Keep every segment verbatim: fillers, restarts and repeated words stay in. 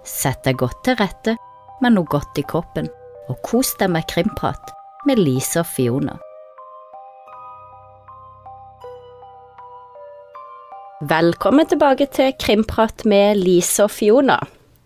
Sett deg godt til rette med noe godt i kroppen, og kos deg med krimprat med Lise og Fiona. Velkommen tilbake til krimprat med Lise og Fiona.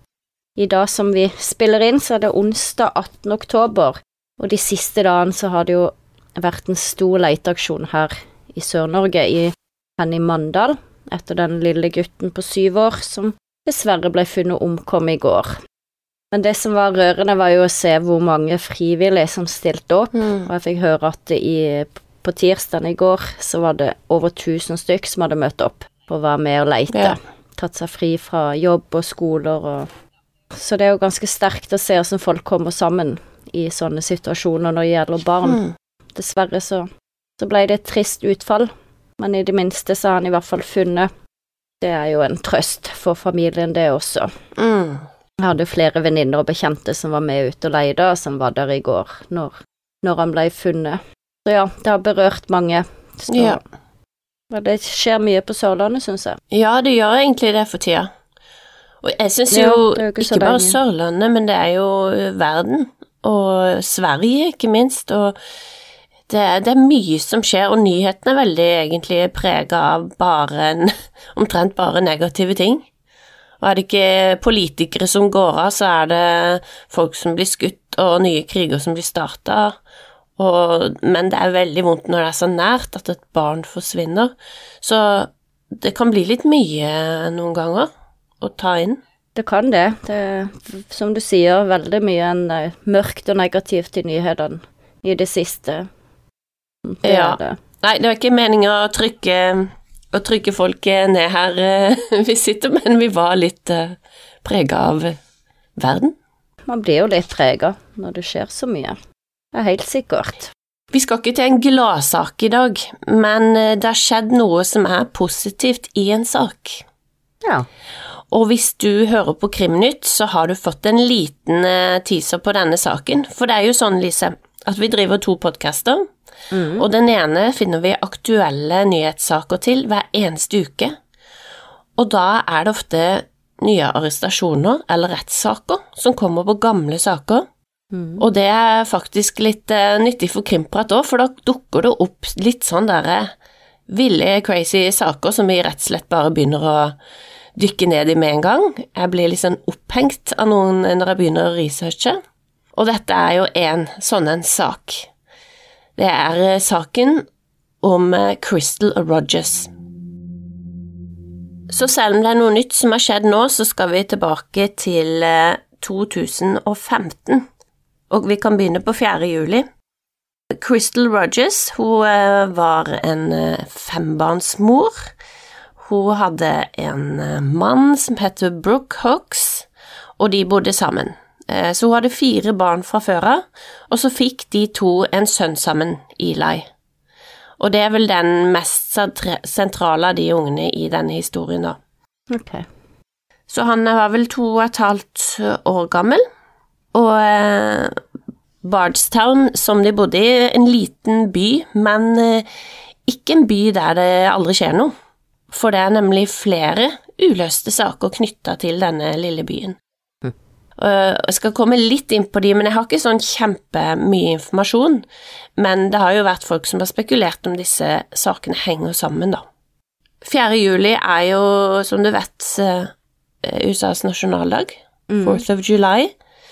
I dag som vi spiller inn så er det onsdag attende oktober, og de siste dagene så har det jo vært en stor leteaksjon her i Sør-Norge, i, hen i Mandal, etter den lille gutten på syv år som dessverre ble funnet omkommet i går. Men det som var rørende var jo å se hvor mange frivillige som stilte opp, mm. og jeg fikk høre at i, på tirsdagen i går så var det over tusen stykk som hadde møtt opp for å være med og lete, ja. Tatt seg fri fra jobb og skoler. Og... Så det er jo ganske sterkt å se hvordan folk kommer sammen i sånne situasjoner når det gjelder barn. Mm. Dessverre så, så ble det et trist utfall, men i det minste så har han i hvert fall funnet. Det er jo en trøst for familien det også. Mm. Jeg hadde flere venninner og bekjente som var med ut og leide, som var der i går når, når han ble funnet. Så ja, det har berørt mange. Så ja. Det skjer mye på Sørlandet, synes jeg. Ja, det gjør egentlig det for tida. Og jeg synes jo, ja, ikke, ikke bare Sørlandet, men det er jo verden, og Sverige ikke minst, og det er, det er mye som skjer, og nyhetene er veldig egentlig preget av bare en, omtrent bare negative ting. Og er det ikke politikere som går av, så er det folk som blir skutt, og nye kriger som blir startet. Og, men det er veldig vondt når det er så nært at et barn forsvinner. Så det kan bli litt mye noen ganger å ta inn. Det kan det. Det er, som du sier, veldig mye en, mørkt og negativt i nyhetene i det siste. Det ja. Det. Nei, det var ikke meningen å trykke, å trykke folk ned her vi sitter, men vi var litt uh, preget av verden. Man blir jo litt preget når det skjer så mye. Det er helt sikkert. Vi skal ikke til en gladsak i dag, men det har skjedd noe som er positivt i en sak. Ja. Og hvis du hører på Krimnytt, så har du fått en liten teaser på denne saken. For det er jo sånn, Lise, at vi driver to podcaster, mm. og den ene finner vi aktuelle nyhetssaker til hver eneste uke. Og da er det ofte nye arrestasjoner eller rettssaker som kommer på gamle saker. Mm. Og det er faktisk litt uh, nyttig for krimprat også, for da dukker det opp litt sånn der ville, crazy saker som vi rett og slett bare begynner å dykke ned i med en gang. Jeg blir litt sånn opphengt av noen når jeg begynner å researche. Og dette er jo en sånn en sak. Det er uh, saken om uh, Crystal Rogers. Så selv om det er noe nytt som har skjedd nå, så skal vi tilbake til uh, to tusen og femten. Og vi kan begynne på fjerde juli. Crystal Rogers, hun uh, var en uh, fembarnsmor. Hun hadde en uh, mann som heter Brooke Hawks, og de bodde sammen. Uh, så hun hadde fire barn fra før av, og så fikk de to en sønn sammen, Eli. Og det er vel den mest sentrale av de ungene i denne historien da. Ok. Så han var vel to og et halvt år gammel. Og eh, Bardstown, som de bodde i, en liten by, men eh, ikke en by der det aldri skjer noe. For det er nemlig flere uløste saker knyttet til denne lille byen. Mm. Uh, jeg skal komme litt inn på de, men jeg har ikke sånn kjempe mye informasjon. Men det har jo vært folk som har spekulert om disse sakene henger sammen da. fjerde juli er jo, som du vet, uh, U S A's nasjonaldag, mm. fourth of July.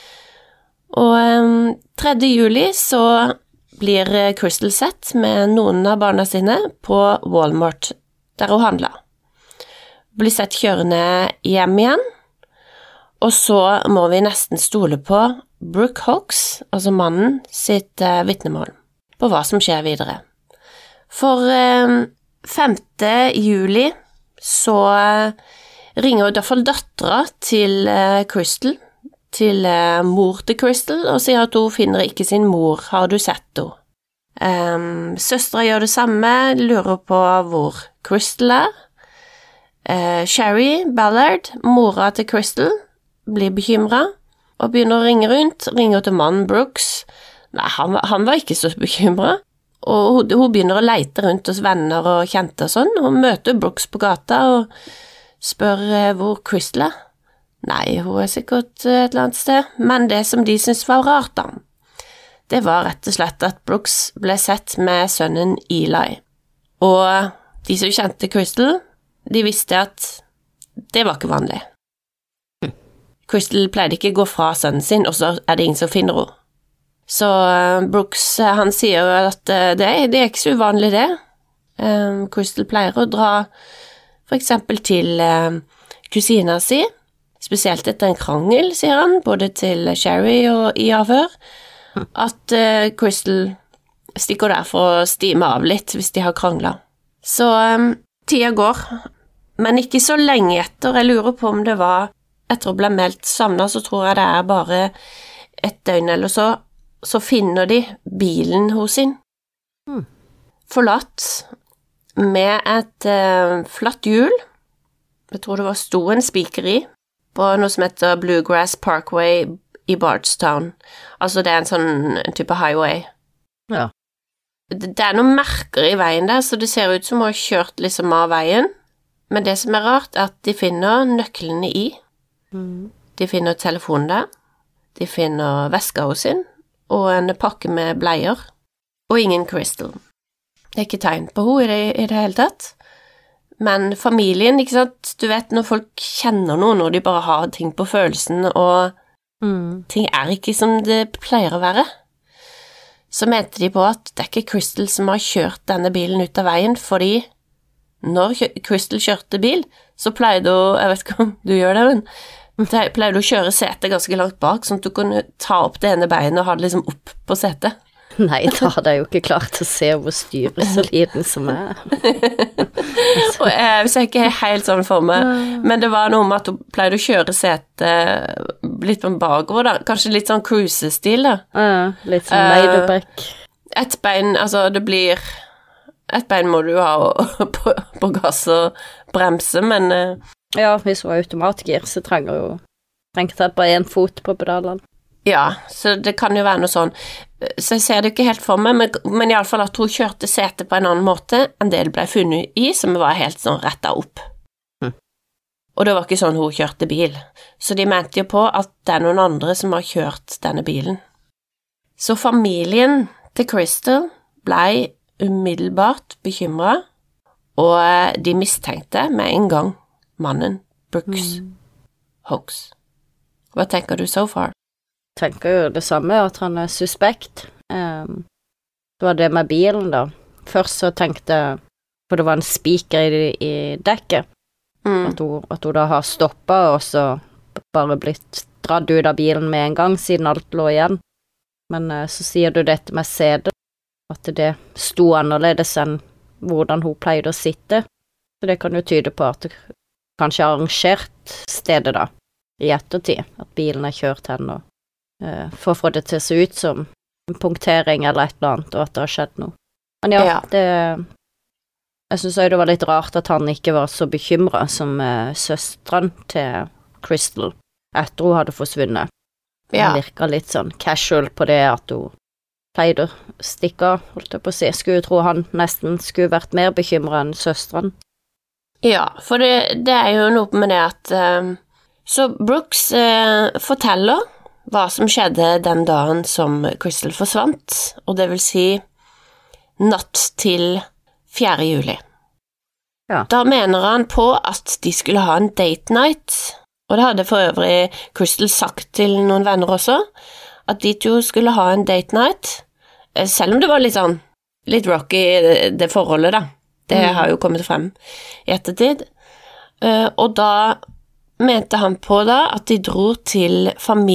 Og um, tredje juli så blir Crystal sett med noen av barna sine på Walmart, der hun handlet. Blir sett kjørende hjem igjen, og så må vi nesten stole på Brooke Hawks, altså mannen, sitt uh, vittnemål, på hva som skjer videre. For um, femte juli så uh, ringer i hvert fall dattera til uh, Crystal, til uh, mor til Crystal, og sier at hun finner ikke sin mor. Har du sett henne? Um, søstra gjør det samme, lurer på hvor Crystal er. Uh, Sherry Ballard, mora til Crystal, blir bekymret, og begynner å ringe rundt, ringer til mannen Brooks. Nei, han, han var ikke så bekymret. Og hun, hun begynner å leite rundt hos venner og kjente og sånn, og møter Brooks på gata og spør uh, hvor Crystal er. Nei, hun er sikkert et eller annet sted, men det som de syntes var rart da, det var rett og slett at Brooks ble sett med sønnen Eli, og de som kjente Crystal, de visste at det var ikke vanlig. Crystal pleide ikke å gå fra sønnen sin, og så er det ingen som finner henne. Så Brooks, han sier jo at det er, det er ikke så uvanlig det. Crystal pleier å dra for eksempel til kusina si, spesielt etter en krangel, sier han, både til Sherry og i avhør, at uh, Crystal stikker der for å stime av litt hvis de har kranglet. Så um, tida går, men ikke så lenge etter. Jeg lurer på om det var etter å bli meldt savnet, så tror jeg det er bare et døgn eller så, så finner de bilen hos sin. Mm. Forlatt med et uh, flatt hjul. Jeg tror det var sto en spiker i, på noe som heter Bluegrass Parkway i Bardstown. Altså det er en sånn en type highway. Ja. Det, det er noen merker i veien der, så det ser ut som å ha kjørt liksom av veien. Men det som er rart er at de finner nøklene i. Mm. De finner telefonen der. De finner veska hos sin, og en pakke med bleier. Og ingen Crystal. Det er ikke tegn på henne i det, i det hele tatt. Men familien, ikke sant, du vet når folk kjenner noen, og de bare har ting på følelsen, og mm. ting er ikke som det pleier å være, så mente de på at det er ikke Crystal som har kjørt denne bilen ut av veien, fordi når Crystal kjørte bil, så pleide hun, jeg vet ikke om du gjør det, men pleide hun å kjøre setet ganske langt bak, sånn at du kunne ta opp det ene beinet og ha det liksom opp på setet. Nei, da hadde jeg jo ikke klart å se hvor styret så liten som er. Og jeg ser ikke helt sånn for meg, men det var noe med at hun pleide å kjøre setet litt på bakover da, kanskje litt sånn cruise-stil da. Ja, litt sånn Meiderbekk. Uh, et bein, altså det blir, et bein må du ha på, på gass og bremse, men... Uh, ja, hvis hun har automatgir, så trenger hun, trenger jeg bare en fot på pedalen. Ja, så det kan jo være noe sånn, så jeg ser det ikke helt for meg, men, men i alle fall at hun kjørte setet på en annen måte enn det det ble funnet i, som var helt sånn rettet opp. Mm. Og det var ikke sånn hun kjørte bil, så de mente jo på at det er noen andre som har kjørt denne bilen. Så familien til Crystal ble umiddelbart bekymret, og de mistenkte med en gang mannen Brooks mm. Hoax. Hva tenker du so far? Tenker jo det samme, at han er suspekt. Um, det var det med bilen da. Først så tenkte jeg, for det var en spiker i, i dekket, mm. at, hun, at hun da har stoppet, og så bare blitt dratt ut av bilen med en gang, siden alt lå igjen. Men uh, så sier du dette med sedet, at det sto annerledes enn hvordan hun pleide å sitte. Så det kan jo tyde på at det kanskje har arrangert stedet da, i ettertid, at bilen er kjørt hen og for å få det til å se ut som en punktering eller et eller annet, og at det har skjedd noe. Men ja, ja. det jeg synes også det var litt rart at han ikke var så bekymret som uh, søsteren til Crystal etter hun hadde forsvunnet. Ja. Han virket litt sånn casual på det at hun pleide å stikke av, holdt jeg på å si. Skulle jo tro han nesten skulle vært mer bekymret enn søsteren. Ja, for det, det er jo noe med det at uh, så Brooks uh, forteller hva som skjedde den dagen som Crystal forsvant, og det vil si natt til fjerde juli. Ja. Da mener han på at de skulle ha en date night, og det hadde for øvrig Crystal sagt til noen venner også, at de to skulle ha en date night, selv om det var litt sånn, litt rocky det forholdet da. Det mm. har jo kommet frem i ettertid. Og da mente han på da at de dro til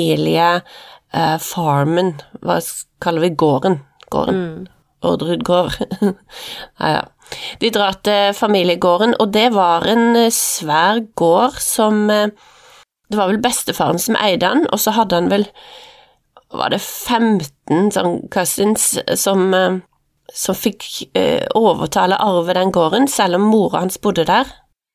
familiefarmen, eh, hva kaller vi gården? Gården? Mm. Ordrud gård. ja, ja. De drar til familiegården, og det var en svær gård som, det var vel bestefaren som eide den, og så hadde han vel, var det femten sånn cousins som, som fikk eh, overta eller arve den gården, selv om mora hans bodde der.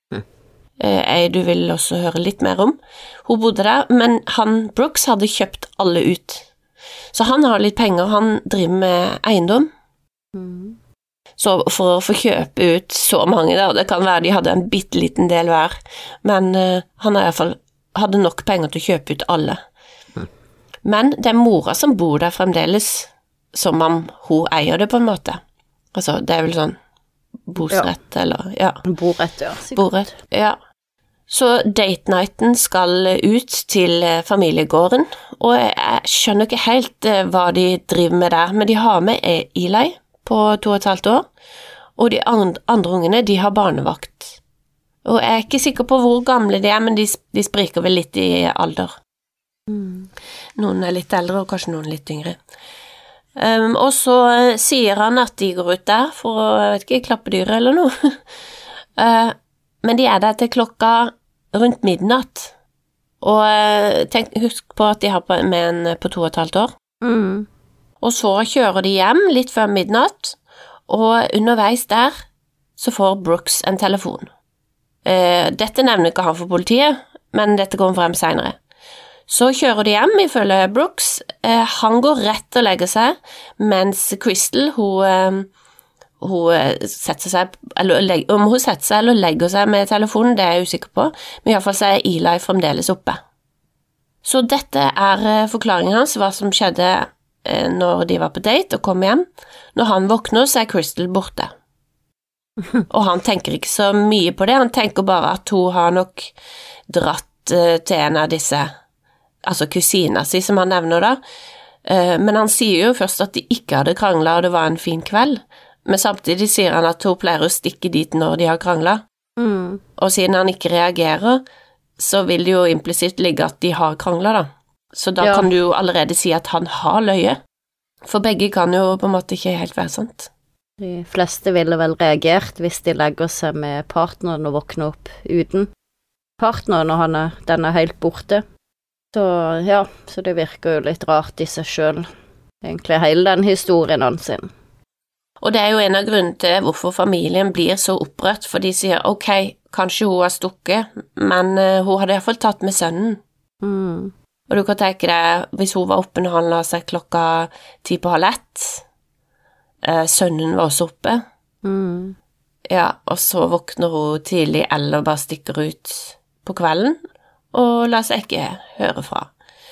Eh, du vil også høre litt mer om. Hun bodde der, men han, Brooks, hadde kjøpt alle ut. Så han har litt penger, han driver med eiendom. Mm. Så for å få kjøpe ut så mange da, det kan være de hadde en bitteliten del hver, men uh, han har i hvert fall hadde nok penger til å kjøpe ut alle. Men det er mora som bor der fremdeles, som om hun eier det på en måte. Altså, det er vel sånn bosrett, ja. Eller, ja. Borett, ja. Borett, ja. Så date nighten skal ut til familiegården, og jeg skjønner ikke helt hva de driver med der, men de har med Eli på to og et halvt år, og de andre, andre ungene, de har barnevakt. Og jeg er ikke sikker på hvor gamle de er, men de, de spriker vel litt i alder. Mm. Noen er litt eldre, og kanskje noen litt yngre. Um, og så sier han at de går ut der for å, jeg vet ikke, klappe dyr eller noe. uh, men de er der til klokka rundt midnatt. Og uh, tenk, husk på at de har på, med en på to og et halvt år. Mm. Og så kjører de hjem litt før midnatt, og underveis der så får Brooks en telefon. Uh, dette nevner ikke han for politiet, men dette kommer frem senere. Så kjører de hjem, ifølge Brooks. Eh, han går rett og legger seg, mens Crystal, hun, eh, hun setter seg, eller legger, om hun setter seg eller legger seg med telefonen, det er jeg usikker på, men i hvert fall så er Eli fremdeles oppe. Så dette er eh, forklaringen hans, hva som skjedde eh, når de var på date og kom hjem. Når han våkner, så er Crystal borte. Og han tenker ikke så mye på det, han tenker bare at hun har nok dratt eh, til en av disse altså kusina si, som han nevner da. Men han sier jo først at de ikke hadde kranglet, og det var en fin kveld. Men samtidig sier han at hun pleier å stikke dit når de har kranglet. Mm. Og siden han ikke reagerer, så vil det jo implisitt ligge at de har kranglet da. Så da ja. Kan du jo allerede si at han har løye. For begge kan jo på en måte ikke helt være sant. De fleste ville vel reagert hvis de legger seg med partneren og våkner opp uten partneren, og han er, den er helt borte. Så ja, så det virker jo litt rart i seg selv, egentlig hele den historien hans sin. Og det er jo en av grunnene til hvorfor familien blir så opprørt, for de sier, ok, kanskje hun har stukket, men uh, hun hadde i hvert fall tatt med sønnen. Mm. Og du kan tenke deg, hvis hun var oppe når han la seg klokka ti på halv ett, uh, sønnen var også oppe, mm. ja, og så våkner hun tidlig eller bare stikker ut på kvelden, og la seg ikke høre fra.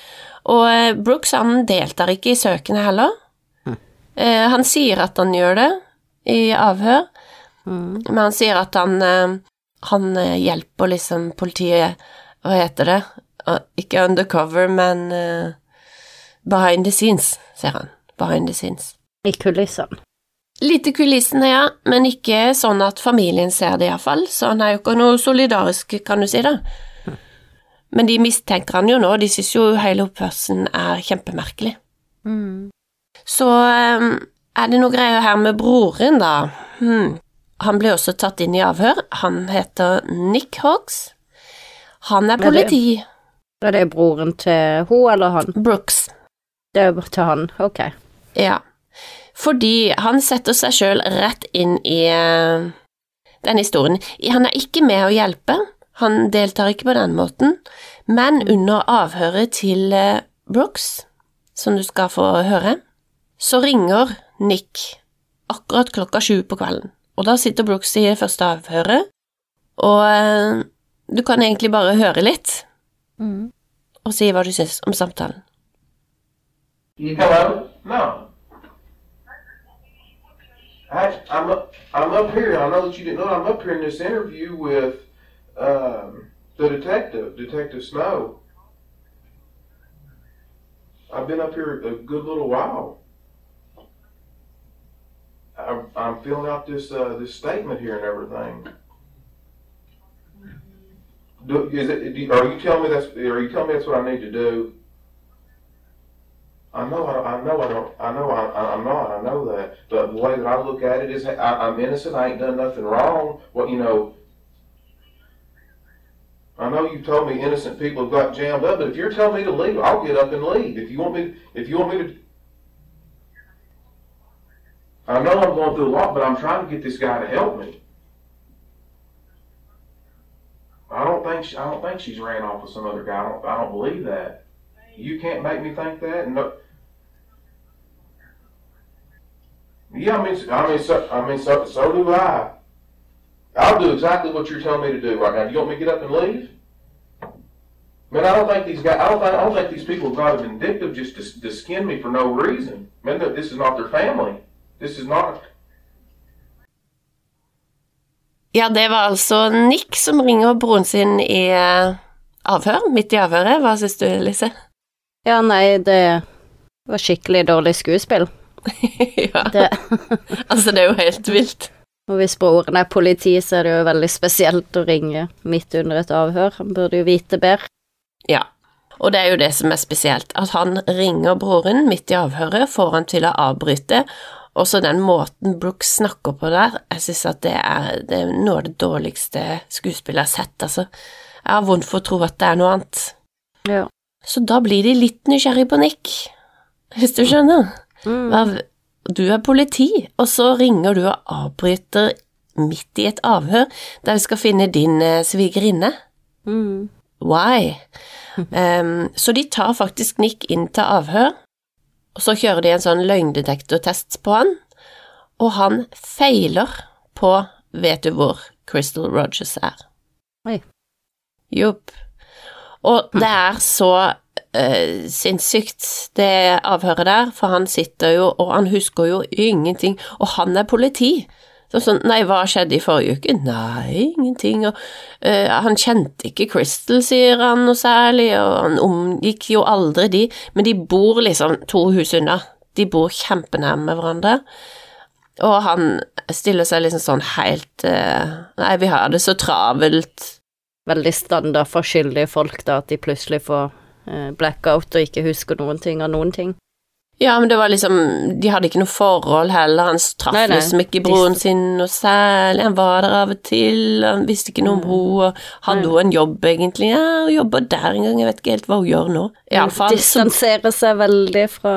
Og Brooks, han deltar ikke i søkene heller. Mm. Eh, han sier at han gjør det i avhør, mm. men han sier at han, eh, han hjelper liksom politiet, hva heter det? Uh, ikke undercover, men uh, behind the scenes, sier han. Behind the scenes. I kulissene. Litt i kulissene, ja, men ikke sånn at familien ser det i hvert fall, så han er jo ikke noe solidarisk, kan du si det. Men de mistenker han jo nå, de synes jo hele oppførselen er kjempemerkelig. Mm. Så um, er det noe greier her med broren da. Hmm. Han ble også tatt inn i avhør. Han heter Nick Hawks. Han er politi. Er det, er det broren til hun eller han? Brooks. Det er til han, ok. Ja, fordi han setter seg selv rett inn i uh, den historien. Han er ikke med å hjelpe. Han deltar ikke på den måten, men under avhøret til Brooks, som du skal få høre, så ringer Nick akkurat klokka sju på kvelden. Og da sitter Brooks i første avhøret, og du kan egentlig bare høre litt, mm. og si hva du synes om samtalen. Hello? No. I, I'm, up, I'm up here, I know that you didn't know, I'm up here in this interview with Um, the detective, Detective Snow. I've been up here a good little while. I'm, I'm filling out this uh, this statement here and everything. Do, is it? Do, are you telling me that's? Are you telling me that's what I need to do? I know. I, I know. I don't. I know. I, I'm not. I know that. But the way that I look at it is, I, I'm innocent. I ain't done nothing wrong. What you know. I know you told me innocent people have got jammed up, but if you're telling me to leave, I'll get up and leave. If you want me, if you want me to, I know I'm going through a lot, but I'm trying to get this guy to help me. I don't think she, I don't think she's ran off with some other guy. I don't, I don't believe that. You can't make me think that. No. Yeah, I mean, I mean, so, I mean, so, so do I. I'll do exactly what you're telling me to do right now. Do you want me to get up and leave? Man, I don't think these guys, I don't think, I don't think these people got vindictive just to, to skin me for no reason. Man, this is not their family. This is not. Ja, det var altså Nick som ringer broren sin i avhør, midt i avhøret. Hva synes du, Lise? Ja, nei, det var skikkelig dårlig skuespill. Ja, det. Altså det er jo helt vilt. Og hvis broren er politi, så er det jo veldig spesielt å ringe midt under et avhør. Han burde jo vite bedre. Ja, og det er jo det som er spesielt, at han ringer broren midt i avhøret, får han til å avbryte, og så den måten Brooks snakker på der, jeg synes at det er, det er noe av det dårligste skuespillet jeg har sett, altså. Jeg har vondt for å tro at det er noe annet. Ja. Så da blir de litt nysgjerrig på Nick, hvis du skjønner. Mm. Du er politi, og så ringer du og avbryter midt i et avhør, der vi skal finne din uh, svigerinne. Mm. Why? Um, så de tar faktisk Nick inn til avhør, og så kjører de en sånn løgndetektortest på han, og han feiler på, vet du hvor Crystal Rogers er? Oi. Jupp. Og det er så uh, sinnssykt, det avhøret der, for han sitter jo, og han husker jo ingenting, og han er politi. Så sånn, nei, hva skjedde i forrige uke? Nei, ingenting, og uh, han kjente ikke Crystal, sier han noe særlig, og han omgikk jo aldri de, men de bor liksom to hus unna, de bor kjempenærme med hverandre, og han stiller seg liksom sånn helt, uh, nei, vi har det så travelt. Veldig standard for skyldige folk da, at de plutselig får uh, blackout og ikke husker noen ting av noen ting. Ja, men det var liksom, de hadde ikke noe forhold heller, han traff liksom ikke broren sin noe særlig, han var der av og til, han visste ikke noe om henne, og hadde hun en jobb egentlig, ja, hun jobber der en gang, jeg vet ikke helt hva hun gjør nå. I alle fall, distanserer seg veldig fra...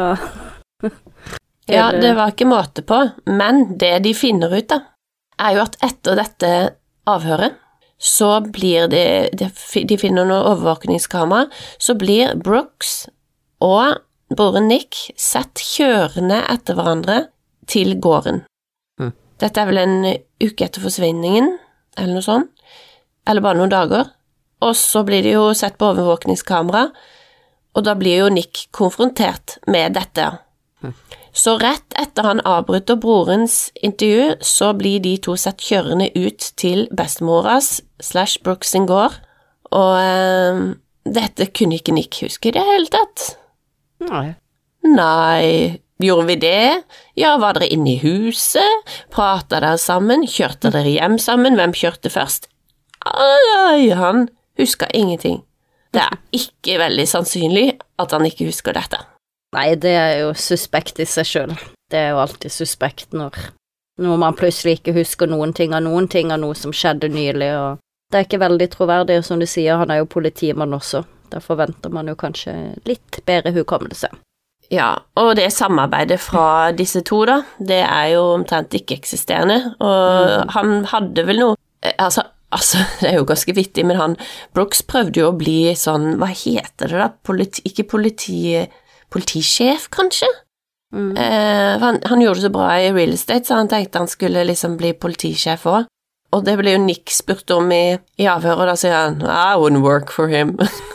Ja, det var ikke måte på, men det de finner ut da, er jo at etter dette avhøret, så blir det, de finner noen overvåkningskamera, så blir Brooks og broren Nick sett kjørende etter hverandre til gården. Mm. Dette er vel en uke etter forsvinningen, eller noe sånt, eller bare noen dager, og så blir de jo sett på overvåkningskamera, og da blir jo Nick konfrontert med dette. Mm. Så rett etter han avbryter brorens intervju, så blir de to sett kjørende ut til bestemoras slash Brooks sin gård, og eh, dette kunne ikke Nick huske i det hele tatt. Nei. Nei, gjorde vi det? Ja, var dere inne i huset? Pratet dere sammen? Kjørte dere hjem sammen? Hvem kjørte først? Ai, han husker ingenting. Det er ikke veldig sannsynlig at han ikke husker dette. Nei, det er jo suspekt i seg selv. Det er jo alltid suspekt når, når man plutselig ikke husker noen ting av noen ting av noe som skjedde nylig, og det er ikke veldig troverdig, og som du sier, han er jo politimann også. Da forventer man jo kanskje litt bedre hukommelse. Ja, og det samarbeidet fra disse to da, det er jo omtrent ikke eksisterende, og mm. han hadde vel noe, altså, altså, det er jo ganske vittig, men han, Brooks prøvde jo å bli sånn, hva heter det da, politi, ikke politi, politisjef kanskje? Mm. Eh, han, han gjorde det så bra i real estate, så han tenkte han skulle liksom bli politisjef også. Og det ble jo Nick spurt om i, i avhøret, og da sier han, I wouldn't work for him.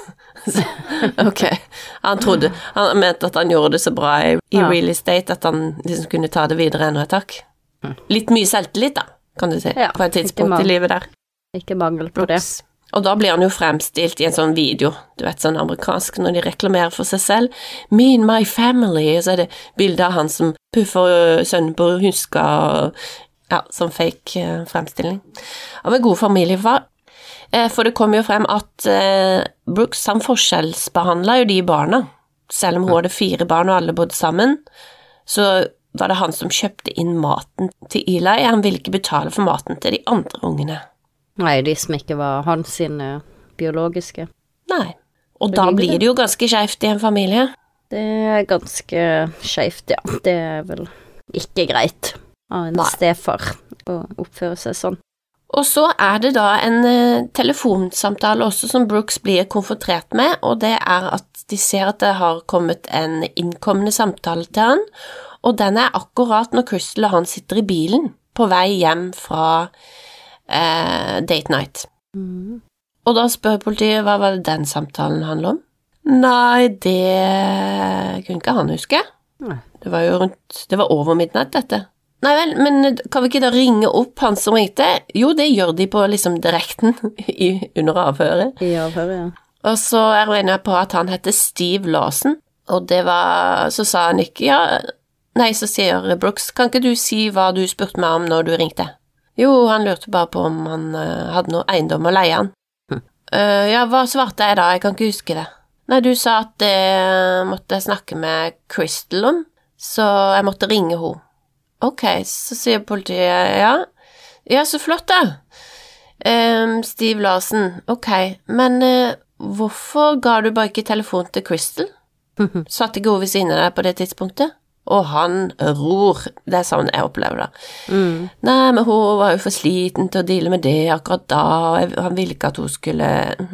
Ok, han trodde, han mente at han gjorde det så bra i, i ja. real estate, at han liksom kunne ta det videre ennå et takk. Litt mye selvtillit da, kan du si, ja, på et tidspunkt i livet der. Ikke mangel på Brooks. Det. Og da blir han jo fremstilt i en sånn video, du vet, sånn amerikansk, når de reklamerer for seg selv. Me and my family, og så er det bilder av han som puffer sønnen på huska, ja, som fake uh, fremstilling. Av en god familiefar. For det kom jo frem at eh, Brooks han forskjellsbehandlet jo de barna. Selv om hun hadde fire barn og alle bodde sammen, så var det han som kjøpte inn maten til Eli. Han ville ikke betale for maten til de andre ungene. Nei, de som ikke var hans sine biologiske. Nei, og da blir det jo ganske skjevt i en familie. Det er ganske skjevt, ja. Det er vel ikke greit av en Nei. stefar å oppføre seg sånn. Og så er det da en uh, telefonsamtale også som Brooks blir konfrontert med, og det er at de ser at det har kommet en innkommende samtale til han, og den er akkurat når Crystal og han sitter i bilen på vei hjem fra uh, date night. Mm. Og da spør politiet, hva var det den samtalen handlet om? Nei, det kunne ikke han huske. Nei. Det var jo rundt, det var over midnatt dette. Nei vel, men kan vi ikke da ringe opp han som ringte? Jo, det gjør de på liksom direkten i, under avhøret. I avhøret, ja. Og så er hun enig på at han heter Steve Lawson, og det var, så sa han ikke, ja, nei, så sier Brooks, kan ikke du si hva du spurte meg om når du ringte? Jo, han lurte bare på om han uh, hadde noe eiendom å leie han. Hm. Uh, ja, hva svarte jeg da? Jeg kan ikke huske det. Nei, du sa at det måtte jeg snakke med Crystal om, så jeg måtte ringe henne. Ok, så sier politiet, ja, ja, så flott da. Um, Steve Larsen, ok, men uh, hvorfor ga du bare ikke telefon til Crystal? Satt ikke hun ved siden av deg på det tidspunktet? Og han ror, det er sånn jeg opplever det. Mm. Nei, men hun var jo for sliten til å deale med det akkurat da, og han ville ikke at hun skulle...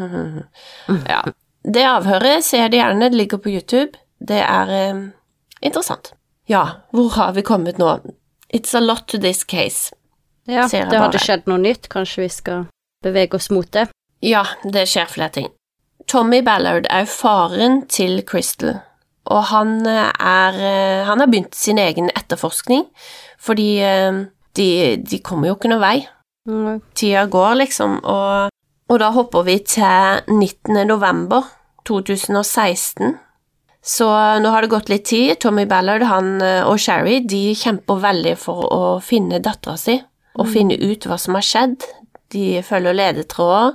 Ja, det avhøret ser de gjerne, det ligger på YouTube. Det er um, interessant. Ja, hvor har vi kommet nå? It's a lot to this case. Ja, det hadde skjedd noe nytt, kanskje vi skal bevege oss mot det. Ja, det skjer flere ting. Tommy Ballard er faren til Crystal, og han er, han har begynt sin egen etterforskning, fordi de, de kommer jo ikke noe vei. Mm. Tida går liksom, og, og da hopper vi til nittende november to tusen og seksten. Så nå har det gått litt tid. Tommy Ballard, han og Sherry, de kjemper veldig for å finne datteren sin, og mm. finne ut hva som har skjedd. De følger ledetråder.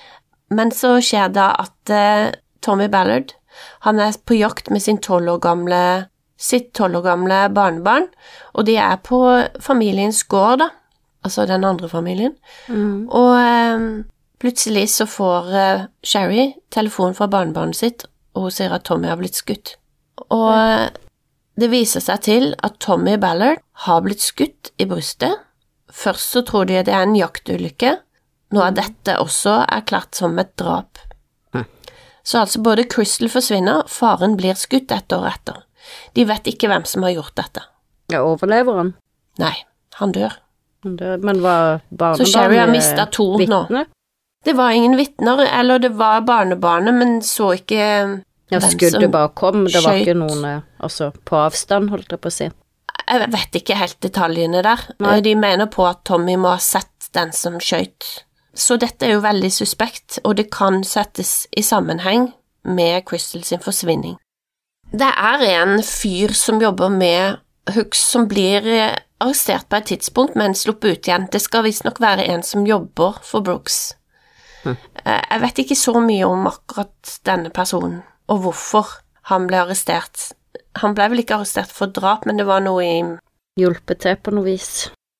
Men så skjer det at uh, Tommy Ballard, han er på jakt med sin tolv år gamle, sitt tolv år gamle barnebarn, og de er på familiens gård da, altså den andre familien. Mm. Og um, plutselig så får uh, Sherry telefon fra barnebarnet sitt, og hun sier at Tommy har blitt skutt. Og uh, det viser seg til at Tommy Ballard har blitt skutt i brystet. Først så tror de det er en jaktulykke. Nå er dette også erklært som et drap. Hm. Så altså både Crystal forsvinner, faren blir skutt et år etter. De vet ikke hvem som har gjort dette. Ja, overlever han? Nei, han dør. Han dør, men var barnebarn så Sherry har mistet to vittne? Nå. Det var ingen vittner, eller det var barnebarnet, men så ikke ja, skuddet bare kom, det var ikke noen altså, på avstand, holdt jeg på å si. Jeg vet ikke helt detaljene der. Nei. De mener på at Tommy må ha sett den som skjøt. Så dette er jo veldig suspekt, og det kan settes i sammenheng med Crystal sin forsvinning. Det er en fyr som jobber med Hooks som blir arrestert på et tidspunkt, men sluppet ut igjen. Det skal visst nok være en som jobber for Brooks. Hm. Jeg vet ikke så mye om akkurat denne personen, og hvorfor han ble arrestert. Han ble vel ikke arrestert for drap, men det var noe i... Hjulpet til på noe vis.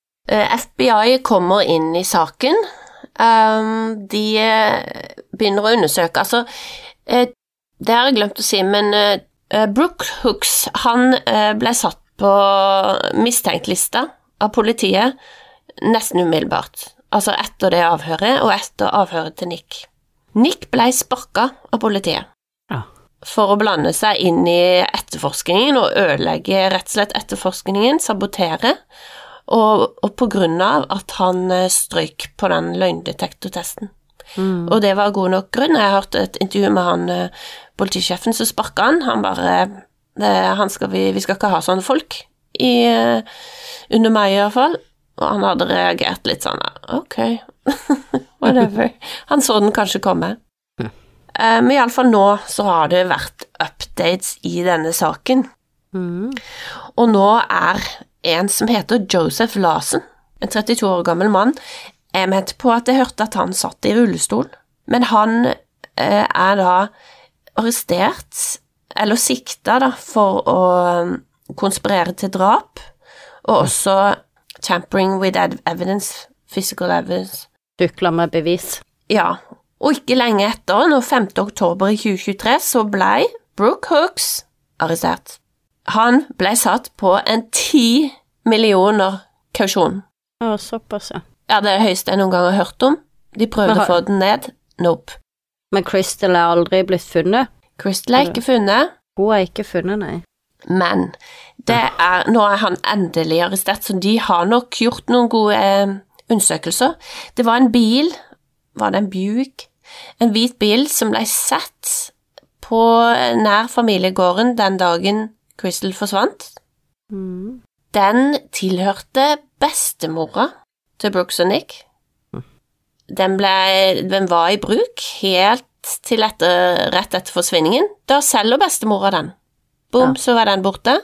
F B I kommer inn i saken. Um, de begynner å undersøke. Altså, det har jeg glemt å si, men uh, Brooke Hooks, han uh, ble satt på mistenkt-lista av politiet nesten umiddelbart. Altså etter det avhøret, og etter avhøret til Nick. Nick ble sparket av politiet. For å blande seg inn i etterforskningen og ødelegge rett og slett etterforskningen, sabotere, og, og på grunn av at han strøyk på den løgndetektortesten. Mm. Og det var god nok grunn. Jeg har hørt et intervju med han, politisjefen, så sparket han. Han bare, det, han skal vi, vi skal ikke ha sånne folk i, under meg i hvert fall. Og han hadde reagert litt sånn, ok, whatever. Han så den kanskje komme. Men i alle fall nå så har det vært updates i denne saken. Mm. Og nå er en som heter Joseph Larsen, en trettito år gammel mann. Jeg mente på at jeg hørte at han satt i rullestol, men han eh, er da arrestert, eller siktet da, for å konspirere til drap, og også tampering with evidence, physical evidence. Dukla med bevis. Ja, og ikke lenge etter, når femte oktober i tjue tjuetre, så ble Brooke Hooks arrestert. Han ble satt på en ti millioner kausjon. Å, såpass, ja. Ja, det er det høyeste jeg noen gang har hørt om. De prøvde å få den ned. Nope. Men Crystal er aldri blitt funnet? Crystal er ikke funnet. Hun er ikke funnet, nei. Men det er, nå er han endelig arrestert, så de har nok gjort noen gode eh, undersøkelser. Det var en bil, var det en Buick? En hvit bil som ble sett på nær familiegården den dagen Crystal forsvant. Mm. Den tilhørte bestemora til Brooks og Nick. Den, ble, den var i bruk helt til etter, rett etter forsvinningen. Da selger bestemora den. Boom, ja. Så var den borte.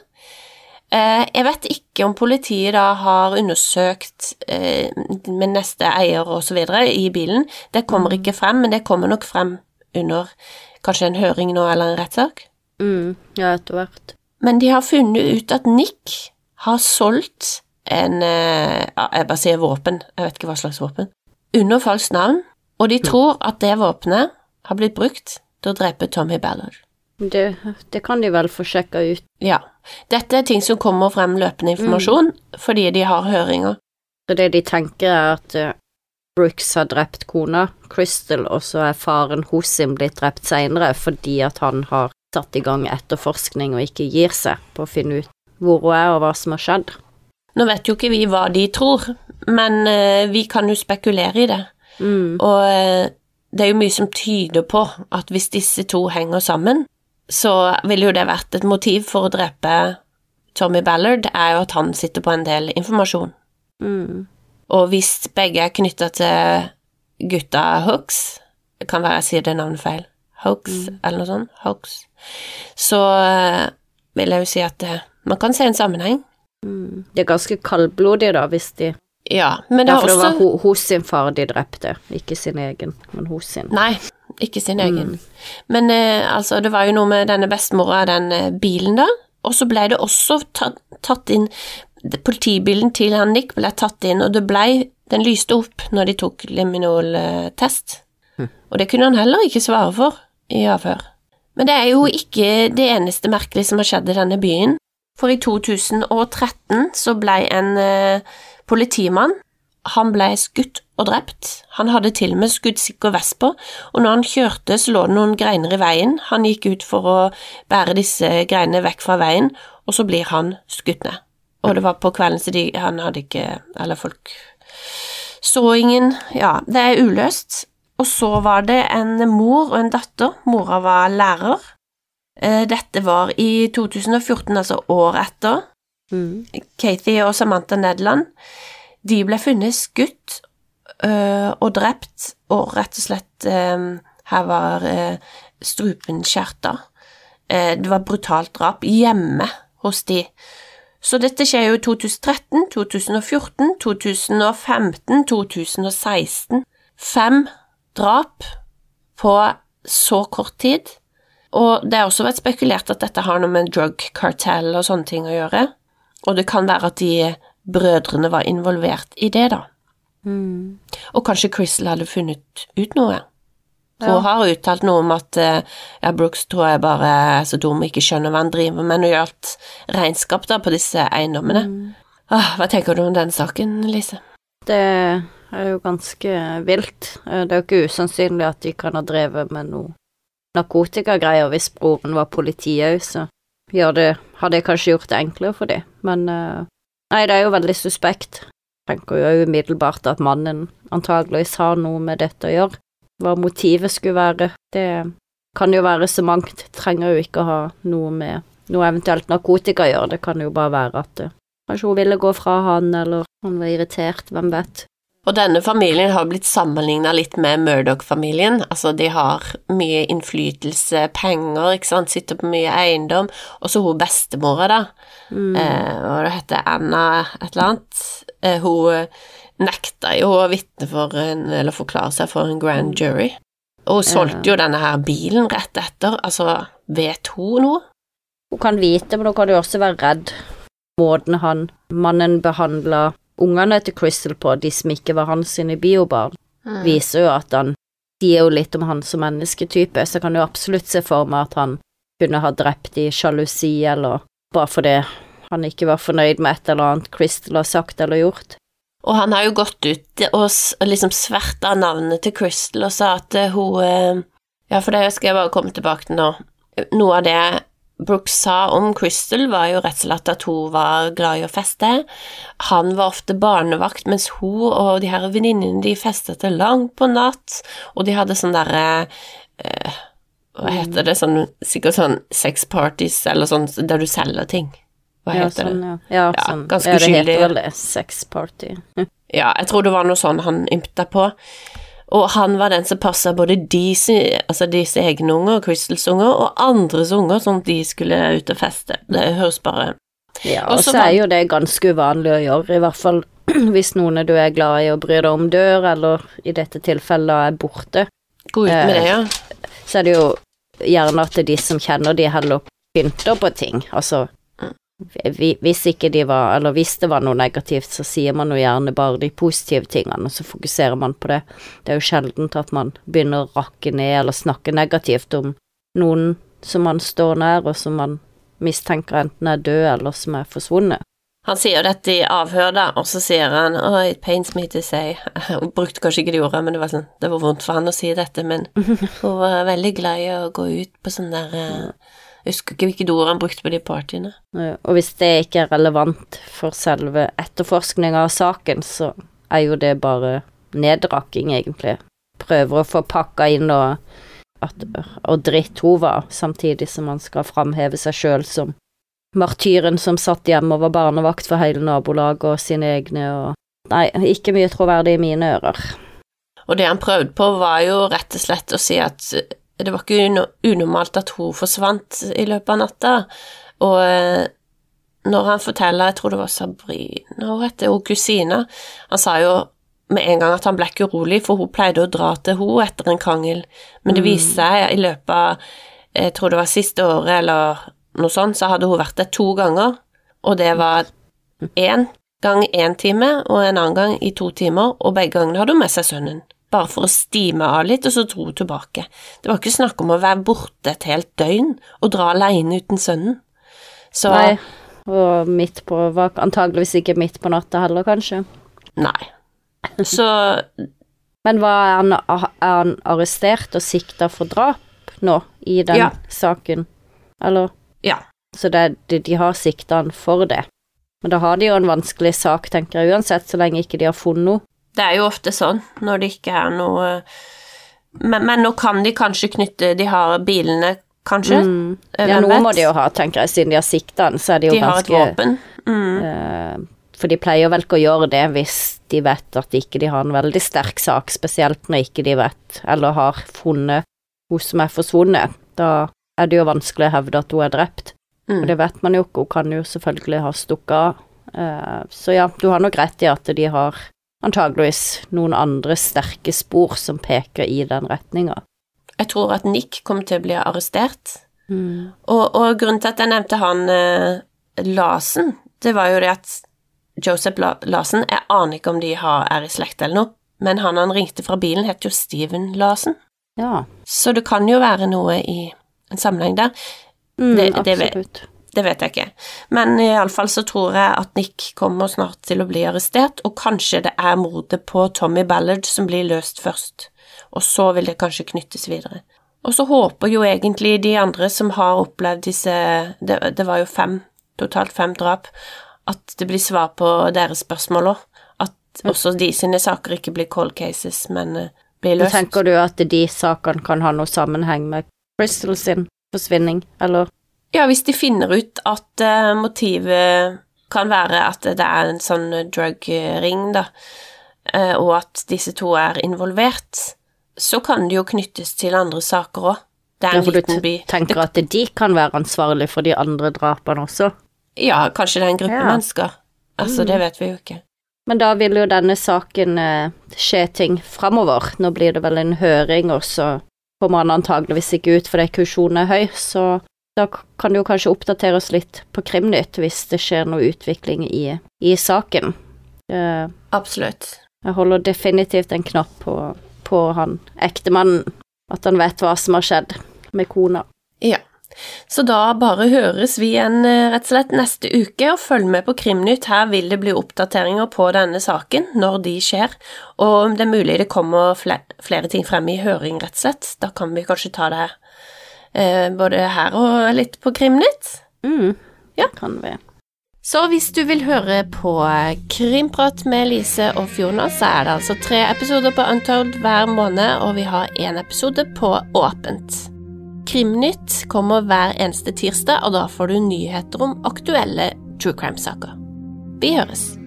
Eh, jeg vet ikke om politiet da har undersøkt eh, med neste eier og så videre i bilen. Det kommer ikke frem, men det kommer nok frem under kanskje en høring nå eller en rettssak. Mm, ja, etter hvert. Men de har funnet ut at Nick har solgt en, eh, jeg bare sier våpen, jeg vet ikke hva slags våpen, under falskt navn, og de tror at det våpenet har blitt brukt til å drepe Tommy Ballard. Det, det kan de vel få sjekka ut. Ja, dette er ting som kommer frem løpende informasjon, mm. fordi de har høringer. Så det de tenker er at uh, Brooks har drept kona, Crystal, og så er faren hos sin blitt drept senere, fordi at han har satt i gang etterforskning og ikke gir seg på å finne ut hvor hun er og hva som har skjedd. Nå vet jo ikke vi hva de tror, men uh, vi kan jo spekulere i det. Mm. Og uh, det er jo mye som tyder på at hvis disse to henger sammen, så ville jo det vært et motiv for å drepe Tommy Ballard, er jo at han sitter på en del informasjon. Mm. Og hvis begge er knyttet til gutta Hooks, det kan være jeg sier det navnet feil, Hooks, mm. eller noe sånt, Hooks, så vil jeg jo si at det, man kan se en sammenheng. Mm. Det er ganske kaldblodig da, hvis de... Ja, men det ja, er også... det var ho hos sin far de drepte, ikke sin egen, men hos sin. Nei, ikke sin egen. Mm. Men eh, altså, det var jo noe med denne bestemora, den eh, bilen da, og så ble det også tatt, tatt inn, politibilen til han Nick ble tatt inn, og det ble, den lyste opp når de tok liminol-test. Mm. Og det kunne han heller ikke svare for i avhør. Men det er jo ikke det eneste merkelige som har skjedd i denne byen. For i to tusen og tretten så ble en eh, politimann, han ble skutt og drept. Han hadde til og med skuddsikker vest på, og når han kjørte så lå det noen greiner i veien. Han gikk ut for å bære disse greinene vekk fra veien, og så blir han skutt ned. Og det var på kvelden, så de, han hadde ikke, eller folk så ingen, ja, det er uløst. Og så var det en mor og en datter. Mora var lærer. Dette var i to tusen og fjorten, altså år etter. Mm. Kathy og Samantha Nedland, de ble funnet skutt øh, og drept, og rett og slett øh, her var øh, strupen skjertet. Eh, det var brutalt drap hjemme hos de. Så dette skjer jo i to tusen og tretten, to tusen og fjorten, to tusen og femten, to tusen og seksten. Fem drap på så kort tid. Og det har også vært spekulert at dette har noe med drug cartel og sånne ting å gjøre. Og det kan være at de brødrene var involvert i det da. Mm. Og kanskje Crystal hadde funnet ut noe. Hun ja. har uttalt noe om at ja, Brooks tror jeg bare er så dum og ikke skjønner hva han driver med når det gjaldt regnskap da på disse eiendommene. Mm. Ah, hva tenker du om den saken, Lise? Det er jo ganske vilt. Det er jo ikke usannsynlig at de kan ha drevet med noe narkotikagreier hvis broren var politiet, så gjør det, hadde jeg kanskje gjort det enklere for dem. Men uh, nei, det er jo veldig suspekt. Jeg tenker jo umiddelbart at mannen antageligvis har noe med dette å gjøre. Hva motivet skulle være, det kan jo være så mangt. Det trenger jo ikke å ha noe med noe eventuelt narkotika å gjøre. Det kan jo bare være at uh, kanskje hun ville gå fra han, eller han var irritert, hvem vet. Og denne familien har blitt sammenlignet litt med Murdoch-familien, altså de har mye innflytelse, penger, ikke sant, sitter på mye eiendom, og så hun bestemora da, mm. eh, og det heter Anna et eller annet, eh, hun nekta jo å vitne for en, eller forklare seg for en grand jury, og hun solgte jo denne her bilen rett etter, altså vet hun noe? Hun kan vite, men hun kan jo også være redd. Måten han, mannen behandlet ungene til Crystal på, de som ikke var hans sine biobarn, mm. viser jo at han sier jo litt om han som mennesketype, så kan jo absolutt se for meg at han kunne ha drept i sjalusi, eller bare fordi han ikke var fornøyd med et eller annet Crystal har sagt eller gjort. Og han har jo gått ut og liksom svertet navnet til Crystal og sa at hun, ja, for det skal jeg bare komme tilbake til nå, noe av det Brooks sa om Crystal var jo rett og slett at hun var glad i å feste. Han var ofte barnevakt, mens hun og de her venninnene de festet til langt på natt, og de hadde sånn der, eh, hva heter det, sånn, sikkert sånn sex parties, eller sånn, der du selger ting. Hva ja, heter sånn, det? Ja, ja, Ja, sånn. ganske Ja, det uskyldig. heter vel det, sex party. Ja, jeg tror det var noe sånn han ymta på. Og han var den som passet både deres, altså deres egne unger, Crystals unger, og andres unger, sånn at de skulle ut og feste. Det høres bare... Ja, Og og så så var- er jo det ganske uvanlig å gjøre, i hvert fall hvis noen du er glad i og bryr deg om dør, eller i dette tilfellet er borte, Gå ut med Eh, det, ja. så er det jo gjerne at de som kjenner de heller pynter på ting. Altså, vi- hvis ikke de var, eller hvis det var noe negativt, så sier man jo gjerne bare de positive tingene, og så fokuserer man på det. Det er jo sjeldent at man begynner å rakke ned eller snakke negativt om noen som man står nær, og som man mistenker enten er død eller som er forsvunnet. Han sier dette i avhør da, og så sier han, oh, it pains me to say. Hun brukte kanskje ikke de ordene, men det var, sånn, det var vondt for han å si dette, men hun var veldig glad i å gå ut på sånn der, uh, jeg husker ikke hvilke ord han brukte på de partyene. Eh, Og hvis det ikke er relevant for selve etterforskningen av saken, så er jo det bare nedrakking, egentlig. Prøver å få pakka inn og, at, og dritt hun var, samtidig som man skal framheve seg selv som martyren som satt hjemme og var barnevakt for hele nabolaget og sine egne, og nei, ikke mye troverdig i mine ører. Og det han prøvde på var jo rett og slett å si at det var ikke uno- unormalt at hun forsvant i løpet av natta, og eh, når han forteller, jeg tror det var Sabrina, hun heter hun kusina, han sa jo med en gang at han ble ikke urolig, for hun pleide å dra til hun etter en krangel, men det viste seg i løpet av, jeg tror det var siste året, eller noe sånt, så hadde hun vært der to ganger, og det var en gang en time, og en annen gang i to timer, og begge gangene hadde hun med seg sønnen, bare for å stime av litt, og så dro hun tilbake. Det var ikke snakk om å være borte et helt døgn, og dra alene uten sønnen. Så, Nei, og midt på, var antageligvis ikke midt på natta heller, kanskje. nei. Så, Men hva er han, er han arrestert og sikta for drap nå, i den Ja. saken? Eller? ja. Så det, de, de har sikta han for det. Men da har de jo en vanskelig sak, tenker jeg, uansett, så lenge ikke de har funnet noe. Det er jo ofte sånn, når det ikke er noe... Men, men nå kan de kanskje knytte, de har bilene, kanskje? Mm. Eh, Ja, hvem noe vet? må de jo ha, tenker jeg, siden de har sikta han, så er de jo De har et ganske... våpen. Mm. eh, for de pleier vel ikke å gjøre det hvis de vet at ikke de har en veldig sterk sak, spesielt når ikke de vet, eller har funnet hun som er forsvunnet. Da er det jo vanskelig å hevde at hun er drept. Mm. Og det vet man jo ikke, hun kan jo selvfølgelig ha stukket av. Eh, så ja, du har nok rett i at de har antageligvis noen andre sterke spor som peker i den retningen. Jeg tror at Nick kommer til å bli arrestert. Og, og grunnen til at jeg nevnte han eh, Larsen, det var jo det at Joseph La Larsen, jeg aner ikke om de har, er i slekt eller noe, men han han ringte fra bilen heter jo Steven Larsen. Ja, Så det kan jo være noe i en sammenheng der. mm, Det- det vet- absolutt. Det vet jeg ikke. Men i alle fall så tror jeg at Nick kommer snart til å bli arrestert, og kanskje det er mordet på Tommy Ballard som blir løst først, og så vil det kanskje knyttes videre. Og så håper jo egentlig de andre som har opplevd disse, det, det var jo fem, totalt fem drap, at det blir svar på deres spørsmål også, at også de sine saker ikke blir cold cases, men uh, blir Så løst. tenker du at de sakene kan ha noe sammenheng med Crystal sin forsvinning, eller? Ja, hvis de finner ut at uh, motivet kan være at det er en sånn drug-ring, da, uh, og at disse to er involvert, så kan det jo knyttes til andre saker også. Det er Ja, en for du liten by. tenker at de kan være ansvarlig for de andre drapene også? Ja, kanskje det er en gruppe Ja. mennesker. Altså, det vet vi jo ikke. Men da vil jo denne saken eh, skje ting fremover. Nå blir det vel en høring, og så kommer han antageligvis ikke ut fordi kausjonen er høy, så da k- kan det jo kanskje oppdatere oss litt på Krimnytt hvis det skjer noe utvikling i, i saken. Eh, Absolutt. jeg holder definitivt en knapp på, på han ektemannen, at han vet hva som har skjedd med kona. Ja. Så da bare høres vi igjen eh, rett og slett neste uke, og følg med på Krimnytt. Her vil det bli oppdateringer på denne saken når de skjer, og om det er mulig det kommer flere, flere ting frem i høring, rett og slett. Da kan vi kanskje ta det eh, både her og litt på Krimnytt. Mm, Ja. det kan vi. Så hvis du vil høre på Krimprat med Lise og Fiona, så er det altså tre episoder på Untold hver måned, og vi har en episode på Åpent. Krimnytt kommer hver eneste tirsdag, og da får du nyheter om aktuelle true crime-saker. Vi høres!